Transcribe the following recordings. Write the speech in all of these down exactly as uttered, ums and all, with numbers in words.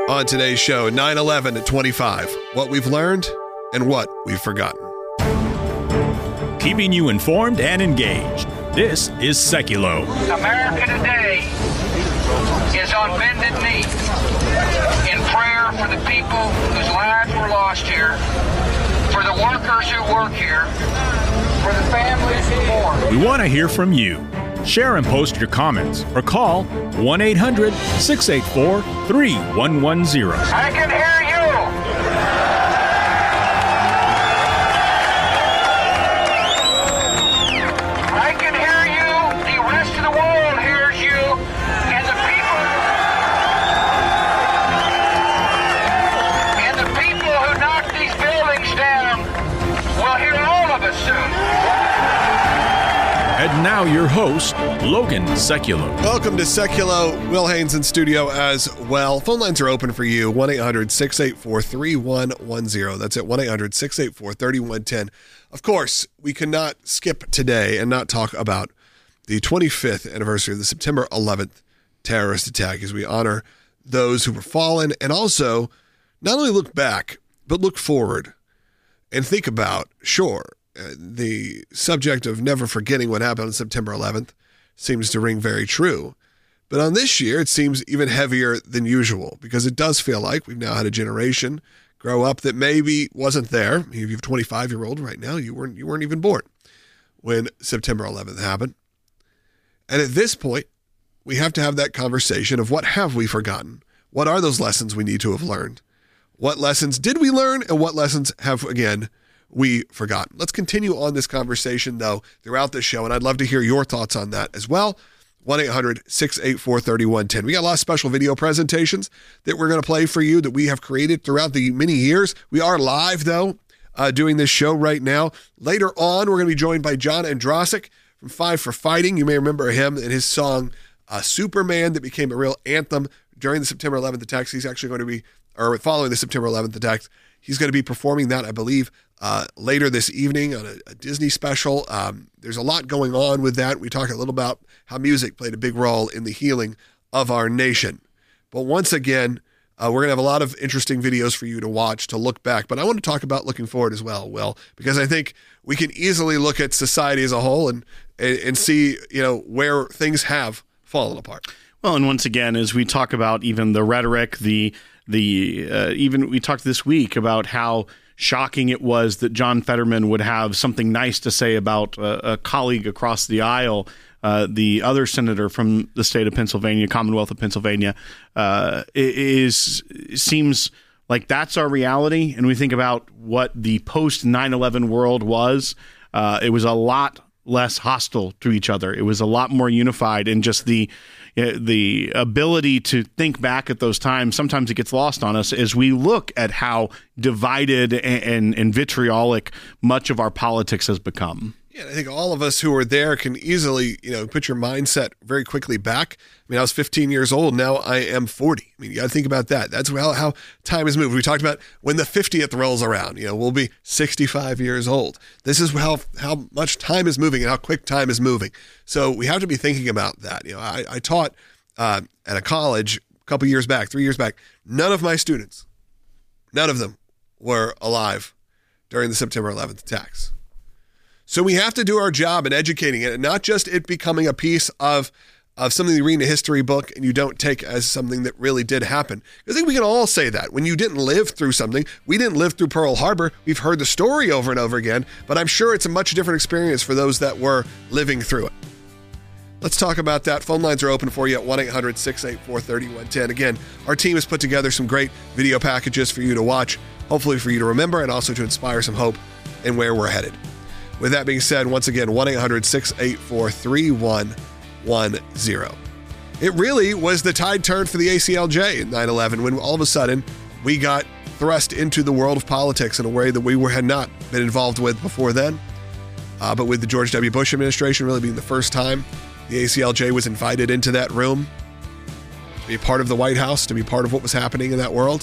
On today's show, nine eleven at twenty-five, what we've learned and what we've forgotten. Keeping you informed and engaged. This is Seculo. America today is on bended knee in prayer for the people whose lives were lost here, for the workers who work here, for the families who mourn. We want to hear from you. Share and post your comments or call one eight hundred, six eight four, three one one zero. I can hear you. I can hear you. The rest of the world hears you. And the people and the people who knocked these buildings down will hear all of us soon. And now your host, Logan Seculo. Welcome to Seculo. Will Haynes in studio as well. Phone lines are open for you, one eight hundred, six eight four, three one one zero. That's at one eight hundred, six eight four, three one one zero. Of course, we cannot skip today and not talk about the twenty-fifth anniversary of the September eleventh terrorist attack as we honor those who were fallen and also not only look back, but look forward and think about, sure, Uh, the subject of never forgetting what happened on September eleventh seems to ring very true. But on this year, it seems even heavier than usual because it does feel like we've now had a generation grow up that maybe wasn't there. If you have a twenty-five-year-old right now, you weren't you weren't even born when September eleventh happened. And at this point, we have to have that conversation of what have we forgotten? What are those lessons we need to have learned? What lessons did we learn and what lessons have, again, we forgotten? Let's continue on this conversation, though, throughout the show, and I'd love to hear your thoughts on that as well. one eight hundred, six eight four, three one one zero. We got a lot of special video presentations that we're going to play for you that we have created throughout the many years. We are live, though, uh, doing this show right now. Later on, we're going to be joined by John Andrasik from Five for Fighting. You may remember him and his song, uh, Superman, that became a real anthem during the September eleventh attacks. He's actually going to be, or following the September eleventh attacks, he's going to be performing that, I believe, Uh, later this evening on a, a Disney special. Um, there's a lot going on with that. We talked a little about how music played a big role in the healing of our nation. But once again, uh, we're going to have a lot of interesting videos for you to watch, to look back. But I want to talk about looking forward as well, Will, because I think we can easily look at society as a whole and, and, and see, you know, where things have fallen apart. Well, and once again, as we talk about even the rhetoric, the the uh, even we talked this week about how shocking it was that John Fetterman would have something nice to say about a, a colleague across the aisle, uh, the other senator from the state of Pennsylvania, Commonwealth of Pennsylvania, uh, is seems like that's our reality. And we think about what the post nine eleven world was. Uh, it was a lot less hostile to each other. It was a lot more unified, and just the the ability to think back at those times, sometimes it gets lost on us as we look at how divided and, and, and vitriolic much of our politics has become. Yeah, I think all of us who were there can easily, you know, put your mindset very quickly back. I mean, I was fifteen years old. Now I am forty. I mean, you got to think about that. That's how, how time has moved. We talked about when the fiftieth rolls around, you know, we'll be sixty-five years old. This is how, how much time is moving and how quick time is moving. So we have to be thinking about that. You know, I, I taught uh, at a college a couple years back, three years back. None of my students, none of them were alive during the September eleventh attacks. So we have to do our job in educating it, and not just it becoming a piece of, of something you read in a history book and you don't take as something that really did happen. I think we can all say that. When you didn't live through something, we didn't live through Pearl Harbor. We've heard the story over and over again, but I'm sure it's a much different experience for those that were living through it. Let's talk about that. Phone lines are open for you at one eight hundred, six eight four, three one one zero. Again, our team has put together some great video packages for you to watch, hopefully for you to remember and also to inspire some hope in where we're headed. With that being said, once again, one eight hundred, six eight four, three one one zero. It really was the tide turn for the A C L J in nine eleven when all of a sudden we got thrust into the world of politics in a way that we were, had not been involved with before then. Uh, but with the George W. Bush administration really being the first time the A C L J was invited into that room to be part of the White House, to be part of what was happening in that world.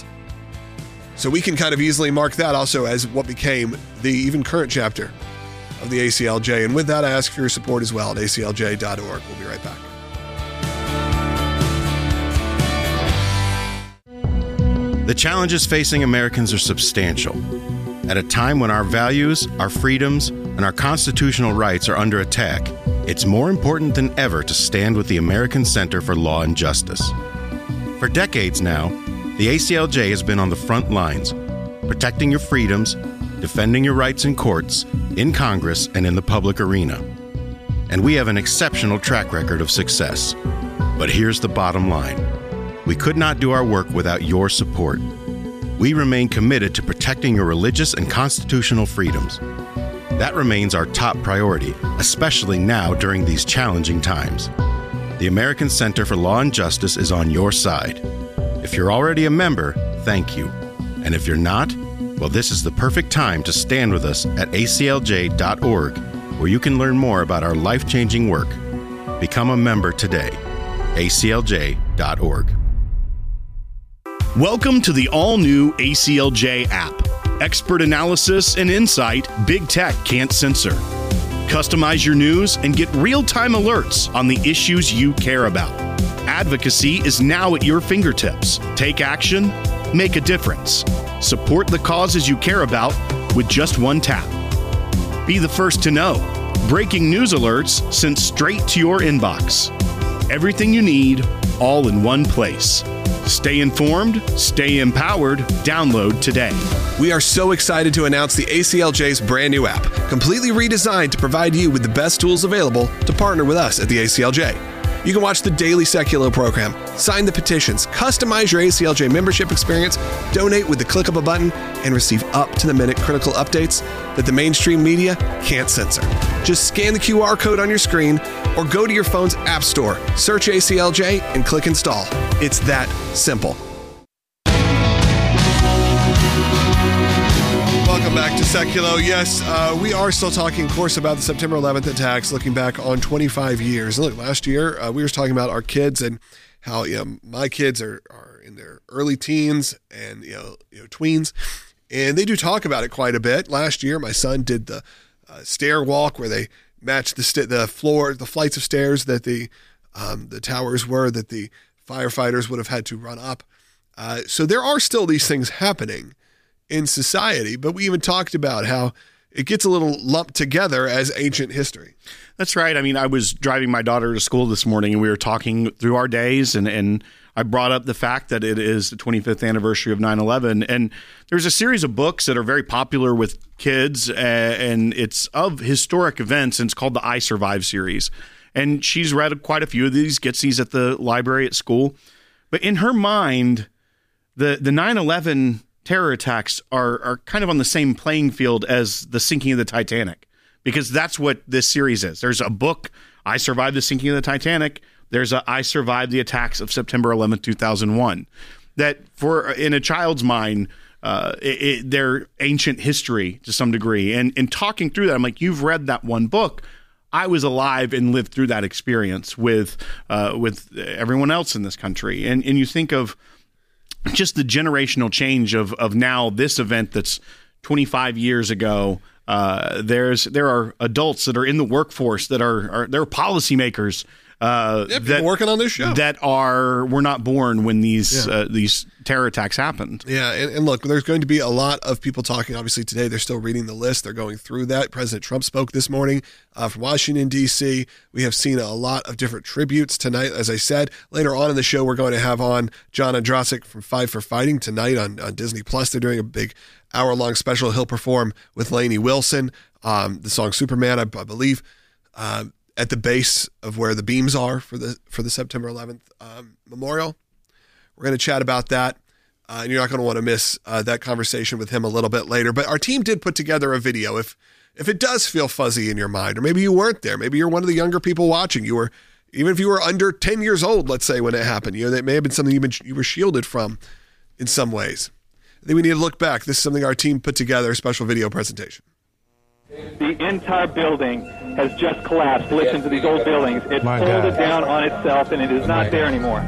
So we can kind of easily mark that also as what became the even current chapter of the A C L J. And with that, I ask for your support as well at A C L J dot org. We'll be right back. The challenges facing Americans are substantial. At a time when our values, our freedoms, and our constitutional rights are under attack, it's more important than ever to stand with the American Center for Law and Justice. For decades now, the A C L J has been on the front lines, protecting your freedoms, defending your rights in courts, in Congress, and in the public arena. And we have an exceptional track record of success. But here's the bottom line. We could not do our work without your support. We remain committed to protecting your religious and constitutional freedoms. That remains our top priority, especially now during these challenging times. The American Center for Law and Justice is on your side. If you're already a member, thank you. And if you're not, well, this is the perfect time to stand with us at A C L J dot org, where you can learn more about our life-changing work. Become a member today. A C L J dot org. Welcome to the all-new A C L J app. Expert analysis and insight big tech can't censor. Customize your news and get real-time alerts on the issues you care about. Advocacy is now at your fingertips. Take action, make a difference. Support the causes you care about with just one tap. Be the first to know. Breaking news alerts sent straight to your inbox. Everything you need, all in one place. Stay informed, stay empowered, download today. We are so excited to announce the A C L J's brand new app, completely redesigned to provide you with the best tools available to partner with us at the A C L J. You can watch the daily Seculo program, sign the petitions, customize your A C L J membership experience, donate with the click of a button, and receive up-to-the-minute critical updates that the mainstream media can't censor. Just scan the Q R code on your screen or go to your phone's app store, search A C L J, and click install. It's that simple. Welcome back to Seculo. Yes, uh, we are still talking, of course, about the September eleventh attacks, looking back on twenty-five years. Look, last year uh, we were talking about our kids and how you know my kids are, are in their early teens and you know, you know tweens, and they do talk about it quite a bit. Last year, my son did the uh, stair walk where they matched the st- the floor, the flights of stairs that the um, the towers were that the firefighters would have had to run up. Uh, so there are still these things happening in society, but we even talked about how it gets a little lumped together as ancient history. That's right. I mean, I was driving my daughter to school this morning and we were talking through our days, and, and I brought up the fact that it is the twenty-fifth anniversary of nine eleven. And there's a series of books that are very popular with kids, uh, and it's of historic events, and it's called the I Survive series. And she's read quite a few of these, gets these at the library at school. But in her mind, the, the nine eleven terror attacks are are kind of on the same playing field as the sinking of the Titanic, because that's what this series is. There's a book, I Survived the Sinking of the Titanic. There's a I Survived the Attacks of September eleventh, two thousand one. That for in a child's mind, uh, it, it, they're ancient history to some degree. And in talking through that, I'm like, you've read that one book. I was alive and lived through that experience with uh, with everyone else in this country. And and you think of just the generational change of of now this event that's twenty-five years ago. Uh, there's there are adults that are in the workforce that are, are there are policymakers uh, yep, that working on this show that are were not born when these yeah. uh, these terror attacks happened. Yeah, and, and look, there's going to be a lot of people talking. Obviously, today they're still reading the list. They're going through that. President Trump spoke this morning uh, from Washington, D C. We have seen a lot of different tributes tonight. As I said, later on in the show, we're going to have on John Andrasik from Five for Fighting tonight on, on Disney Plus. They're doing a big hour-long special. He'll perform with Lainey Wilson, um, the song Superman, I, I believe, uh, at the base of where the beams are for the for the September eleventh um, memorial. We're going to chat about that, uh, and you're not going to want to miss uh, that conversation with him a little bit later. But our team did put together a video. If if it does feel fuzzy in your mind, or maybe you weren't there, maybe you're one of the younger people watching. You were, even if you were under ten years old, let's say, when it happened, you know, that may have been something you've been, you were shielded from in some ways. I think we need to look back. This is something our team put together, a special video presentation. The entire building has just collapsed. Listen to these old buildings. It folded down on itself, and it is not there anymore.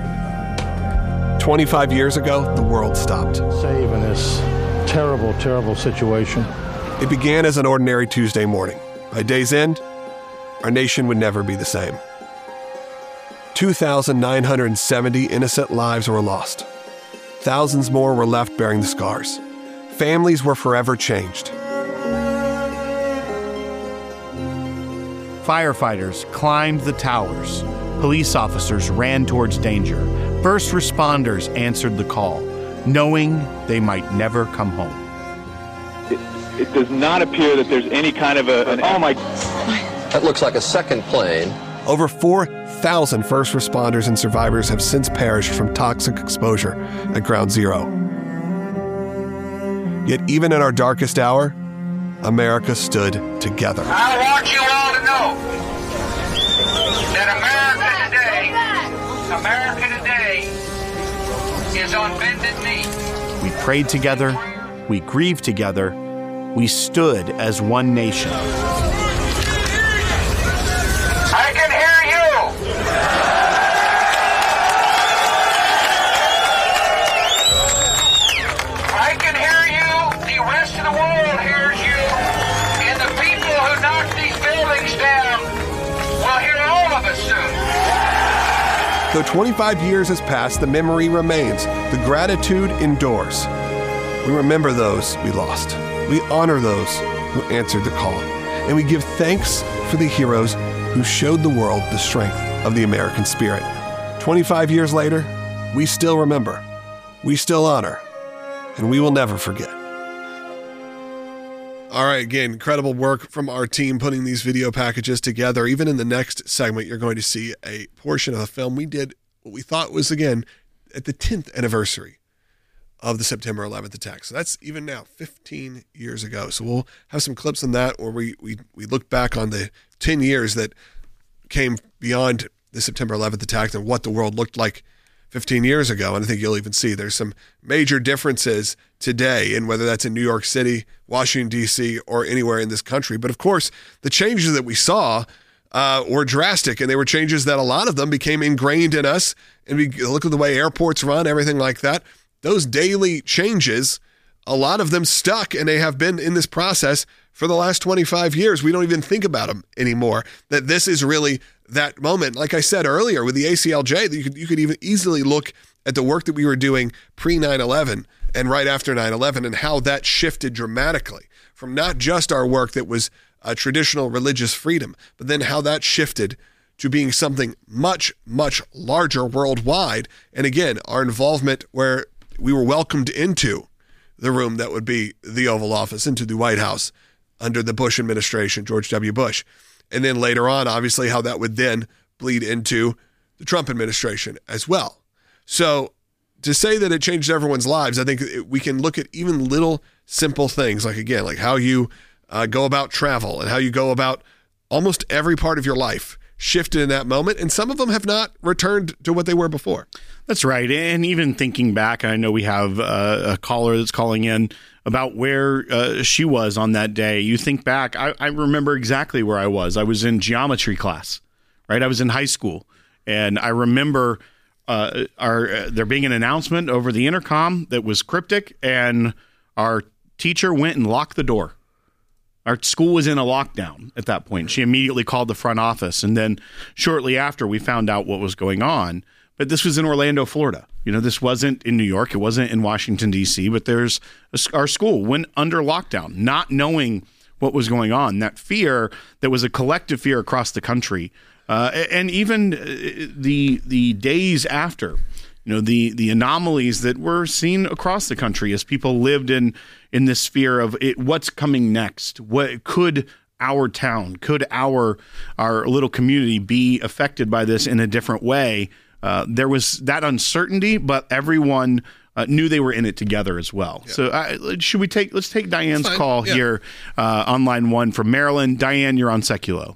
twenty-five years ago, the world stopped. Save in this terrible, terrible situation. It began as an ordinary Tuesday morning. By day's end, our nation would never be the same. two thousand nine hundred seventy innocent lives were lost. Thousands more were left bearing the scars. Families were forever changed. Firefighters climbed the towers. Police officers ran towards danger. First responders answered the call, knowing they might never come home. It, it does not appear that there's any kind of a, an, oh my... That looks like a second plane. Over four thousand first responders and survivors have since perished from toxic exposure at Ground Zero. Yet even in our darkest hour, America stood together. I want you all to know that America today, America today is on bended knee. We prayed together, we grieved together, we stood as one nation. I can hear you. I can hear you. The rest of the world hears you. And the people who knocked these buildings down will hear all of us soon. Though twenty-five years has passed, the memory remains. The gratitude endures. We remember those we lost. We honor those who answered the call. And we give thanks for the heroes who showed the world the strength of the American spirit. twenty-five years later, we still remember, we still honor, and we will never forget. All right, again, incredible work from our team putting these video packages together. Even in the next segment, you're going to see a portion of a film we did what we thought was, again, at the tenth anniversary of the September eleventh attack. So that's even now fifteen years ago. So we'll have some clips on that where we, we, we look back on the ten years that came beyond the September eleventh attack and what the world looked like fifteen years ago. And I think you'll even see there's some major differences today in whether that's in New York City, Washington, D C, or anywhere in this country. But of course, the changes that we saw uh, were drastic, and they were changes that a lot of them became ingrained in us. And we look at the way airports run, everything like that. Those daily changes, a lot of them stuck, and they have been in this process for the last twenty-five years. We don't even think about them anymore, that this is really that moment. Like I said earlier with the A C L J, you could, you could even easily look at the work that we were doing pre nine eleven and right after nine eleven and how that shifted dramatically from not just our work that was uh, traditional religious freedom, but then how that shifted to being something much, much larger worldwide. And again, our involvement where we were welcomed into the room that would be the Oval Office, into the White House under the Bush administration, George W. Bush. And then later on, obviously, how that would then bleed into the Trump administration as well. So to say that it changed everyone's lives, I think we can look at even little simple things, like, again, like how you uh, go about travel and how you go about almost every part of your life shifted in that moment, and some of them have not returned to what they were before. That's right. And even thinking back, I know we have uh, a caller that's calling in about where uh, she was on that day. You think back, I, I remember exactly where I was. I was in geometry class, right? I was in high school, and I remember uh, our uh, there being an announcement over the intercom that was cryptic, and our teacher went and locked the door. Our school was in a lockdown at that point. She immediately called the front office, and then shortly after, we found out what was going on. But this was in Orlando, Florida. You know, this wasn't in New York. It wasn't in Washington, D C, but there's a, our school went under lockdown, not knowing what was going on. That fear, that was a collective fear across the country. Uh, and even the the days after, you know, the the anomalies that were seen across the country as people lived in in this fear of it, what's coming next? What could our town, could our our little community be affected by this in a different way? Uh, there was that uncertainty, but everyone uh, knew they were in it together as well. Yeah. So uh, should we take, let's take Diane's call yeah. here uh, on line one from Maryland. Diane, you're on Seculo.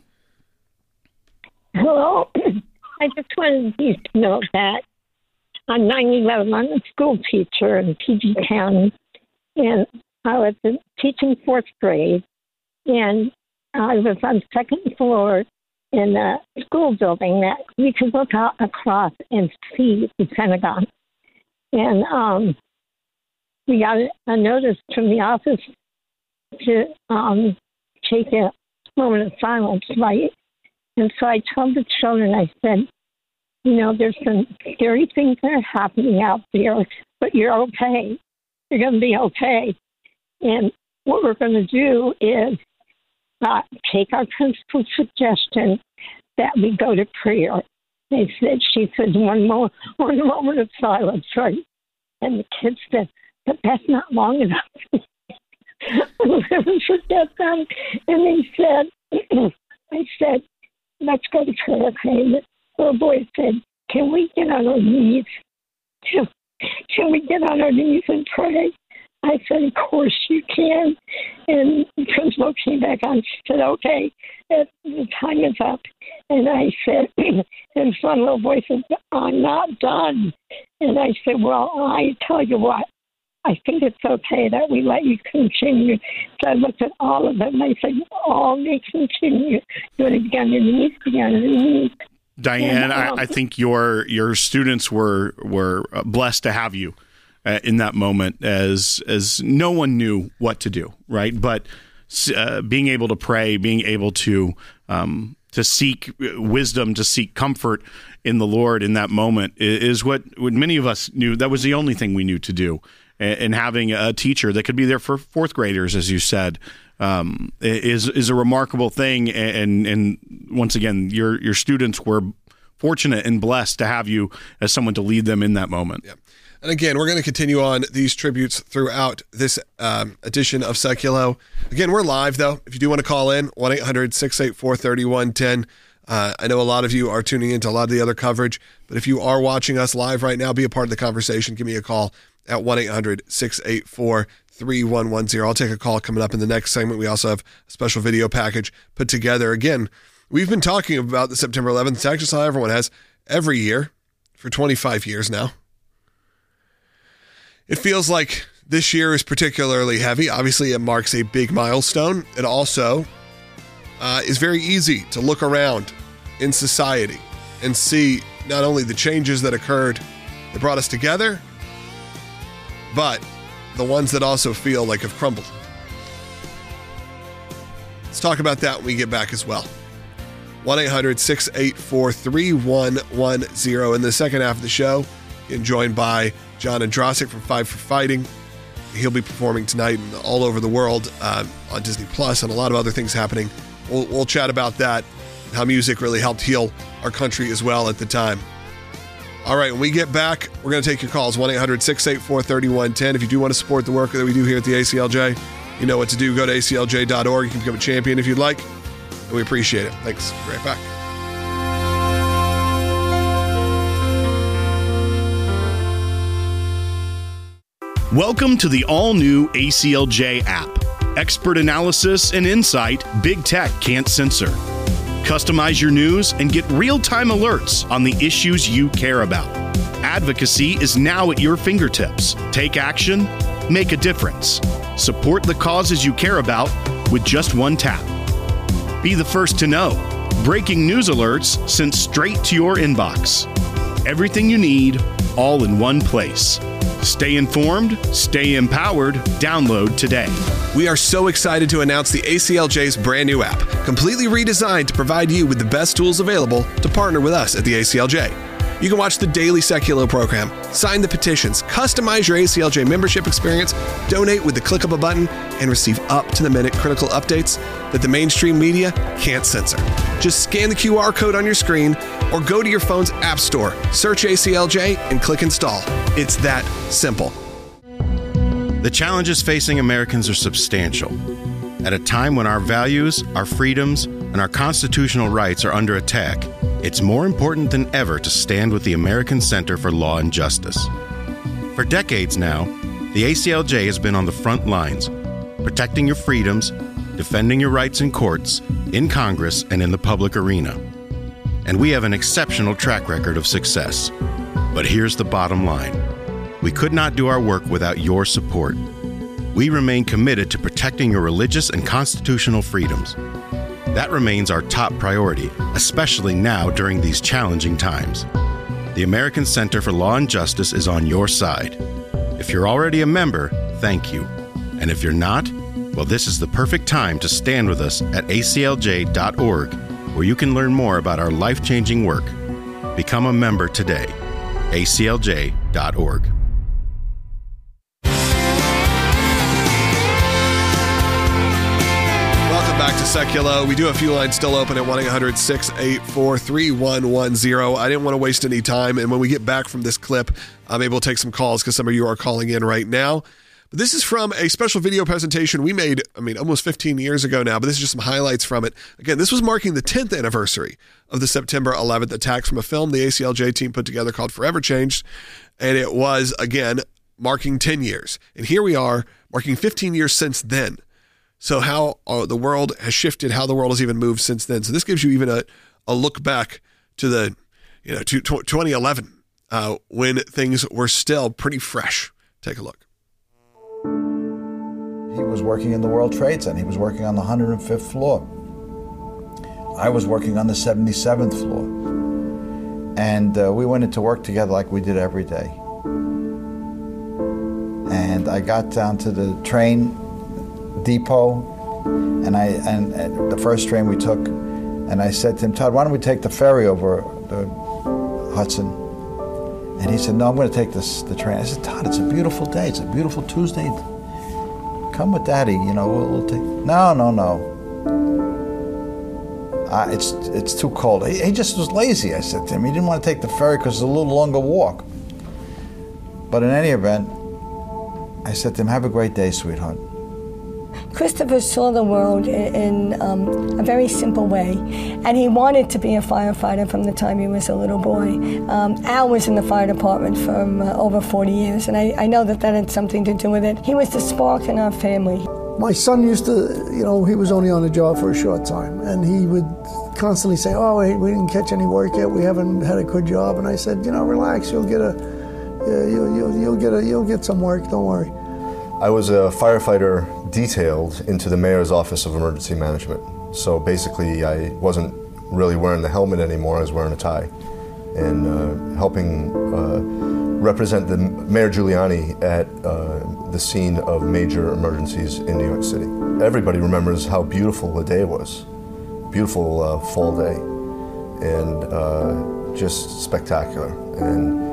Hello. I just wanted you to know that on nine eleven, I'm a school teacher in P G County, and I was teaching fourth grade, and I was on second floor in a school building that we could look out across and see the Pentagon. And um, we got a notice from the office to um, take a moment of silence, right? And so I told the children, I said, you know, there's some scary things that are happening out there, but you're okay. You're going to be okay. And what we're going to do is uh, take our principal's suggestion that we go to prayer. They said, she said, one more, one moment of silence, right? And the kids said, but that's not long enough. We'll never forget them. And they said, I said, let's go to prayer. Okay. The little boy said, can we get on our knees? Can, can we get on our knees and pray? I said, of course you can. And the principal came back on and said, okay, the time is up. And I said, and some little boy said, I'm not done. And I said, well, I tell you what, I think it's okay that we let you continue. So I looked at all of them, and I said, all may continue. Do it again, your knees, again, your knees. Diane, and, um, I, I think your your students were were blessed to have you uh, in that moment, as as no one knew what to do, right? But uh, being able to pray, being able to um, to seek wisdom, to seek comfort in the Lord in that moment is what, what many of us knew. That was the only thing we knew to do. And having a teacher that could be there for fourth graders, as you said, um, is is a remarkable thing. And and once again, your your students were fortunate and blessed to have you as someone to lead them in that moment. Yeah. And again, we're going to continue on these tributes throughout this um, edition of Seculo. Again, we're live, though. If you do want to call in, one eight hundred six eight four three one one zero. Uh, I know a lot of you are tuning into a lot of the other coverage, but if you are watching us live right now, be a part of the conversation. Give me a call at one eight hundred six eight four three one one zero. I'll take a call coming up in the next segment. We also have a special video package put together. Again, we've been talking about the September eleventh. It's actually how everyone has every year for twenty-five years now. It feels like this year is particularly heavy. Obviously, it marks a big milestone. It also uh, is very easy to look around in society and see not only the changes that occurred that brought us together, but the ones that also feel like have crumbled. Let's talk about that when we get back as well. one eight hundred six eight four three one one zero. In the second half of the show, getting joined by John Andrasik from Five for Fighting. He'll be performing tonight and all over the world uh, on Disney Plus and a lot of other things happening. We'll, we'll chat about that, how music really helped heal our country as well at the time. All right, when we get back, we're going to take your calls, one eight hundred six eight four three one one zero. If you do want to support the work that we do here at the A C L J, you know what to do. Go to A C L J dot org. You can become a champion if you'd like, and we appreciate it. Thanks. Be right back. Welcome to the all-new A C L J app. Expert analysis and insight big tech can't censor. Customize your news and get real-time alerts on the issues you care about. Advocacy is now at your fingertips. Take action, make a difference. Support the causes you care about with just one tap. Be the first to know. Breaking news alerts sent straight to your inbox. Everything you need, all in one place. Stay informed, stay empowered. Download today. We are so excited to announce the A C L J's brand new app, completely redesigned to provide you with the best tools available to partner with us at the A C L J. You can watch the daily Seculo program, sign the petitions, customize your A C L J membership experience, donate with the click of a button, and receive up-to-the-minute critical updates that the mainstream media can't censor. Just scan the Q R code on your screen or go to your phone's app store, search A C L J, and click install. It's that simple. The challenges facing Americans are substantial. At a time when our values, our freedoms, and our constitutional rights are under attack, it's more important than ever to stand with the American Center for Law and Justice. For decades now, the A C L J has been on the front lines, protecting your freedoms, defending your rights in courts, in Congress, and in the public arena. And we have an exceptional track record of success. But here's the bottom line. We could not do our work without your support. We remain committed to protecting your religious and constitutional freedoms. That remains our top priority, especially now during these challenging times. The American Center for Law and Justice is on your side. If you're already a member, thank you. And if you're not, well, this is the perfect time to stand with us at A C L J dot org, where you can learn more about our life-changing work. Become a member today. A C L J dot org. Welcome back to Seculo. We do have a few lines still open at one eight hundred six eight four three one one zero. I didn't want to waste any time, and when we get back from this clip, I'm able to take some calls because some of you are calling in right now. But this is from a special video presentation we made, I mean, almost fifteen years ago now, but this is just some highlights from it. Again, this was marking the tenth anniversary of the September eleventh attacks from a film the A C L J team put together called Forever Changed, and it was, again, marking ten years. And here we are, marking fifteen years since then. So how uh, the world has shifted, how the world has even moved since then. So this gives you even a, a look back to the, you know, to twenty eleven, uh, when things were still pretty fresh. Take a look. He was working in the World Trade Center. He was working on the one hundred fifth floor. I was working on the seventy-seventh floor. And uh, we went into work together like we did every day. And I got down to the train depot, and I and, and the first train we took, and I said to him, Todd, why don't we take the ferry over the Hudson? And he said, no, I'm going to take this the train. I said, Todd, it's a beautiful day. It's a beautiful Tuesday. Come with Daddy, you know, we'll, we'll take... No, no, no. Uh, it's it's too cold. He, he just was lazy, I said to him. He didn't want to take the ferry because it's a little longer walk. But in any event, I said to him, have a great day, sweetheart. Christopher saw the world in, in um, a very simple way, and he wanted to be a firefighter from the time he was a little boy. Um, Al was in the fire department for um, uh, over forty years, and I, I know that that had something to do with it. He was the spark in our family. My son used to, you know, he was only on the job for a short time, and he would constantly say, oh, we didn't catch any work yet, we haven't had a good job. And I said, you know, relax, you'll get a, you'll, you'll, you'll get a, you'll get some work, don't worry. I was a firefighter detailed into the Mayor's Office of Emergency Management. So basically, I wasn't really wearing the helmet anymore, I was wearing a tie. And uh, helping uh, represent the Mayor Giuliani at uh, the scene of major emergencies in New York City. Everybody remembers how beautiful the day was. Beautiful uh, fall day. And uh, just spectacular. And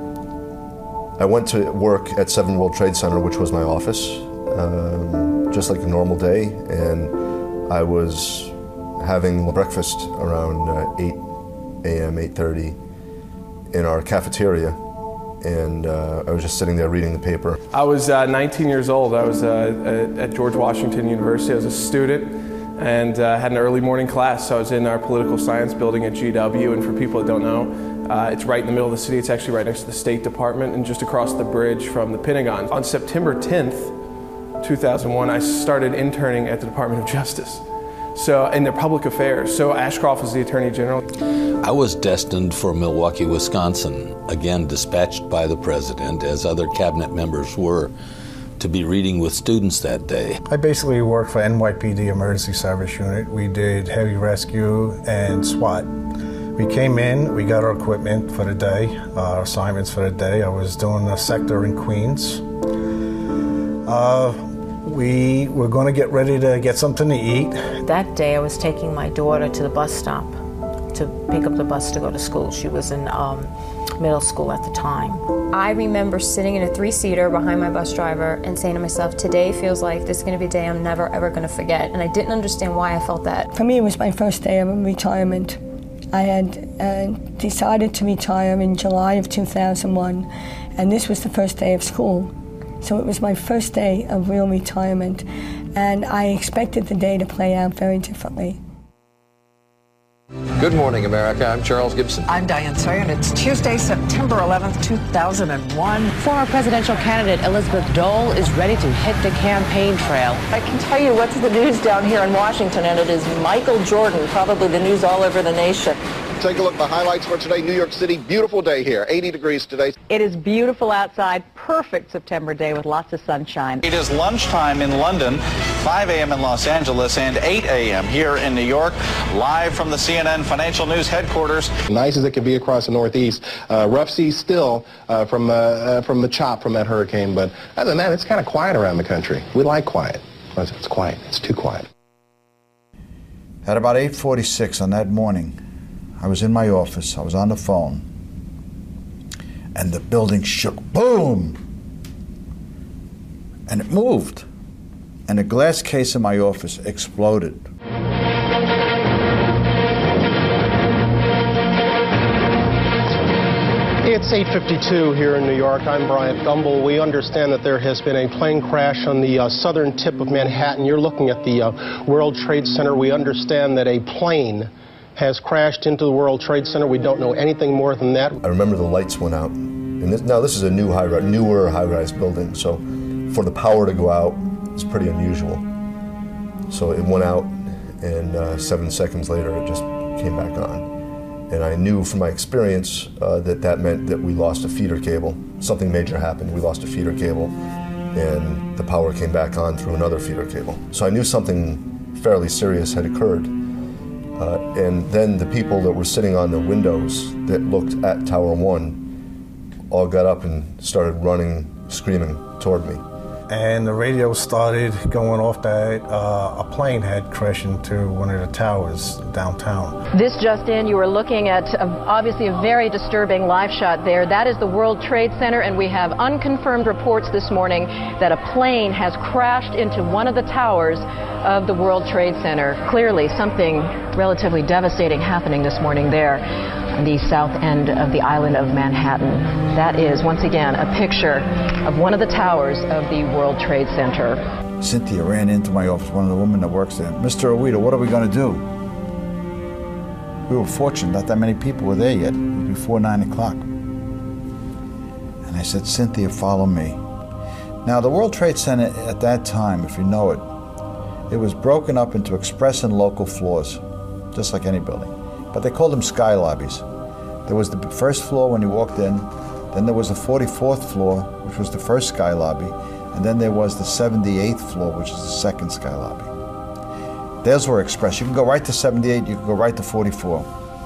I went to work at Seven World Trade Center, which was my office, um, just like a normal day, and I was having breakfast around uh, eight a.m., eight thirty in our cafeteria, and uh, I was just sitting there reading the paper. I was uh, nineteen years old. I was uh, at George Washington University. I was a student and uh, had an early morning class, so I was in our political science building at G W, and for people that don't know, Uh, it's right in the middle of the city. It's actually right next to the State Department and just across the bridge from the Pentagon. On September tenth, two thousand one, I started interning at the Department of Justice, so in their public affairs. So Ashcroft was the Attorney General. I was destined for Milwaukee, Wisconsin, again dispatched by the President, as other cabinet members were, to be reading with students that day. I basically worked for N Y P D Emergency Service Unit. We did heavy rescue and SWAT. We came in, we got our equipment for the day, our assignments for the day. I was doing a sector in Queens. Uh, we were going to get ready to get something to eat. That day I was taking my daughter to the bus stop to pick up the bus to go to school. She was in um, middle school at the time. I remember sitting in a three-seater behind my bus driver and saying to myself, today feels like this is going to be a day I'm never ever going to forget. And I didn't understand why I felt that. For me, it was my first day of retirement. I had uh, decided to retire in July of two thousand one, and this was the first day of school. So it was my first day of real retirement, and I expected the day to play out very differently. Good morning, America. I'm Charles Gibson. I'm Diane Sawyer, and it's Tuesday, September eleventh, two thousand one. Former presidential candidate Elizabeth Dole is ready to hit the campaign trail. I can tell you what's the news down here in Washington, and it is Michael Jordan, probably the news all over the nation. Take a look at the highlights for today. New York City, beautiful day here, eighty degrees today. It is beautiful outside, perfect September day with lots of sunshine. It is lunchtime in London, five a.m. in Los Angeles, and eight a.m. here in New York, live from the C N N Financial News headquarters. Nice as it can be across the Northeast. Uh, rough seas still uh, from, uh, uh, from the chop from that hurricane, but other than that, it's kind of quiet around the country. We like quiet. It's quiet. It's too quiet. At about eight forty-six on that morning, I was in my office, I was on the phone, and the building shook, boom! And it moved. And the glass case in my office exploded. It's eight fifty-two here in New York. I'm Bryant Gumbel. We understand that there has been a plane crash on the uh, southern tip of Manhattan. You're looking at the uh, World Trade Center. We understand that a plane has crashed into the World Trade Center. We don't know anything more than that. I remember the lights went out. And this, now this is a new high-rise, newer high-rise building, so for the power to go out is pretty unusual. So it went out, and uh, seven seconds later it just came back on. And I knew from my experience uh, that that meant that we lost a feeder cable. Something major happened. We lost a feeder cable, and the power came back on through another feeder cable. So I knew something fairly serious had occurred. Uh, and then the people that were sitting on the windows that looked at Tower One all got up and started running, screaming toward me. And the radio started going off that uh, a plane had crashed into one of the towers downtown. This just in, you are looking at a, obviously a very disturbing live shot there. That is the World Trade Center, and we have unconfirmed reports this morning that a plane has crashed into one of the towers of the World Trade Center. Clearly something relatively devastating happening this morning there on the south end of the island of Manhattan. That is, once again, a picture of one of the towers of the World Trade Center. Cynthia ran into my office, one of the women that works there. Mister Owita, what are we going to do? We were fortunate, not that many people were there yet. It was before nine o'clock. And I said, Cynthia, follow me. Now, the World Trade Center at that time, if you know it, it was broken up into express and local floors, just like any building. But they called them sky lobbies. There was the first floor when you walked in, then there was the forty-fourth floor, which was the first sky lobby, and then there was the seventy-eighth floor, which is the second sky lobby. Those were express. You can go right to seventy-eight, you can go right to forty-four.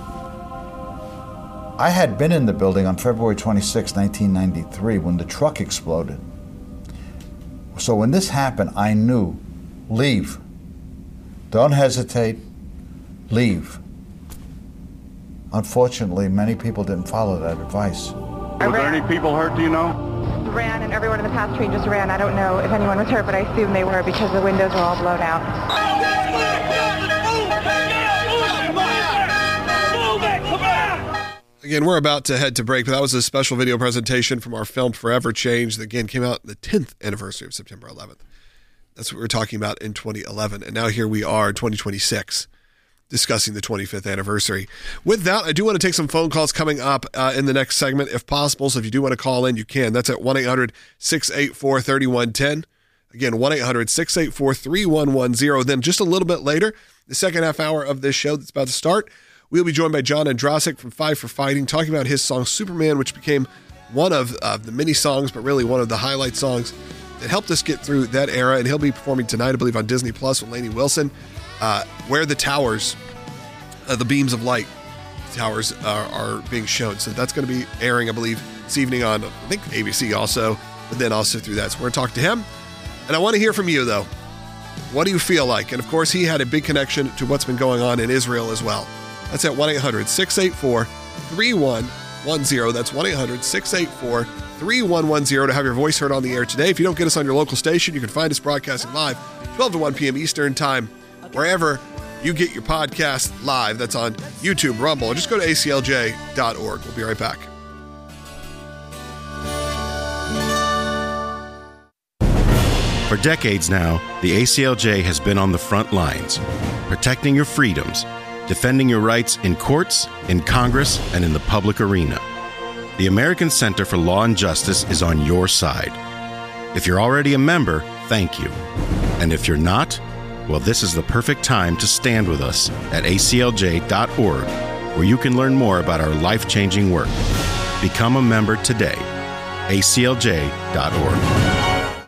I had been in the building on February twenty-sixth, nineteen ninety-three, when the truck exploded. So when this happened, I knew, leave. Don't hesitate, leave. Unfortunately, many people didn't follow that advice. Were there any people hurt, do you know? Ran, and everyone in the past train just ran. I don't know if anyone was hurt, but I assume they were because the windows were all blown out. Again, we're about to head to break, but that was a special video presentation from our film Forever Change that, again, came out the tenth anniversary of September eleventh. That's what we were talking about in twenty eleven. And now here we are, twenty twenty-six. Discussing the twenty-fifth anniversary. With that, I do want to take some phone calls coming up uh, in the next segment, if possible. So if you do want to call in, you can. That's at one eight hundred six eight four three one one zero. Again, one eight hundred six eight four three one one zero. Then just a little bit later, the second half hour of this show that's about to start, we'll be joined by John Andrasik from Five for Fighting, talking about his song Superman, which became one of uh, the many songs, but really one of the highlight songs that helped us get through that era. And he'll be performing tonight, I believe, on Disney Plus with Lainey Wilson. Uh, where the towers, uh, the beams of light towers are, are being shown. So that's going to be airing, I believe, this evening on, I think, A B C also, but then also through that. So we're going to talk to him. And I want to hear from you, though. What do you feel like? And, of course, he had a big connection to what's been going on in Israel as well. That's at one eight hundred six eight four three one one zero. That's one eight hundred six eight four three one one zero to have your voice heard on the air today. If you don't get us on your local station, you can find us broadcasting live twelve to one p.m. Eastern Time, wherever you get your podcast live. That's on YouTube, Rumble, or just go to A C L J dot org. We'll be right back. For decades now, the A C L J has been on the front lines, protecting your freedoms, defending your rights in courts, in Congress, and in the public arena. The American Center for Law and Justice is on your side. If you're already a member, thank you. And if you're not, well, this is the perfect time to stand with us at A C L J dot org, where you can learn more about our life-changing work. Become a member today. A C L J dot org.